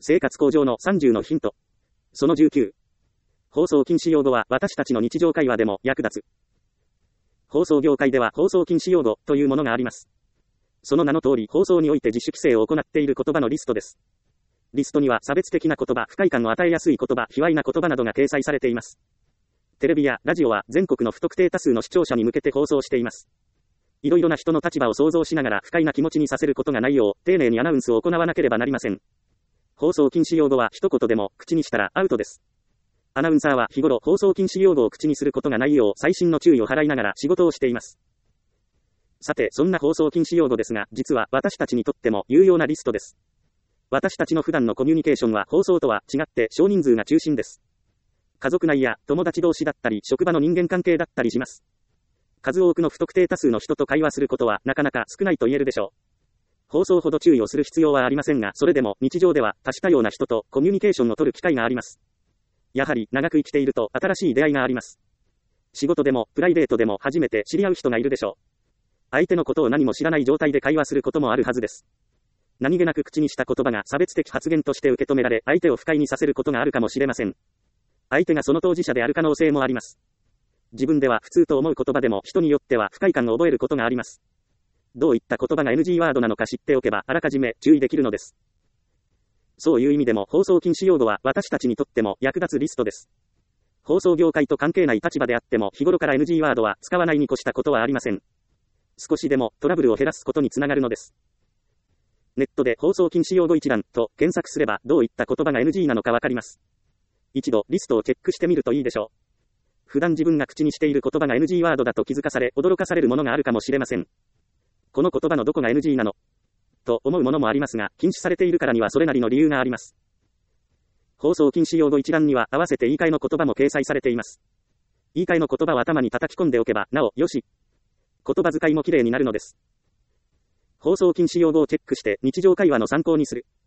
生活向上の30のヒント。その19。放送禁止用語は私たちの日常会話でも役立つ。放送業界では放送禁止用語というものがあります。その名の通り放送において自主規制を行っている言葉のリストです。リストには差別的な言葉、不快感を与えやすい言葉、卑猥な言葉などが掲載されています。テレビやラジオは全国の不特定多数の視聴者に向けて放送しています。いろいろな人の立場を想像しながら不快な気持ちにさせることがないよう、丁寧にアナウンスを行わなければなりません。放送禁止用語は一言でも口にしたらアウトです。アナウンサーは日頃放送禁止用語を口にすることがないよう細心の注意を払いながら仕事をしています。さて、そんな放送禁止用語ですが、実は私たちにとっても有用なリストです。私たちの普段のコミュニケーションは放送とは違って少人数が中心です。家族内や友達同士だったり職場の人間関係だったりします。数多くの不特定多数の人と会話することはなかなか少ないと言えるでしょう。放送ほど注意をする必要はありませんが、それでも日常では多種多様な人とコミュニケーションを取る機会があります。やはり長く生きていると新しい出会いがあります。仕事でもプライベートでも初めて知り合う人がいるでしょう。相手のことを何も知らない状態で会話することもあるはずです。何気なく口にした言葉が差別的発言として受け止められ、相手を不快にさせることがあるかもしれません。相手がその当事者である可能性もあります。自分では普通と思う言葉でも人によっては不快感を覚えることがあります。どういった言葉が NG ワードなのか知っておけばあらかじめ注意できるのです。そういう意味でも放送禁止用語は私たちにとっても役立つリストです。放送業界と関係ない立場であっても日頃から NG ワードは使わないに越したことはありません。少しでもトラブルを減らすことにつながるのです。ネットで放送禁止用語一覧と検索すればどういった言葉が NG なのかわかります。一度リストをチェックしてみるといいでしょう。普段自分が口にしている言葉が NG ワードだと気づかされ驚かされるものがあるかもしれません。この言葉のどこが NG なのと思うものもありますが、禁止されているからにはそれなりの理由があります。放送禁止用語一覧には合わせて言い換えの言葉も掲載されています。言い換えの言葉を頭に叩き込んでおけばなおよし。言葉遣いもきれいになるのです。放送禁止用語をチェックして日常会話の参考にする。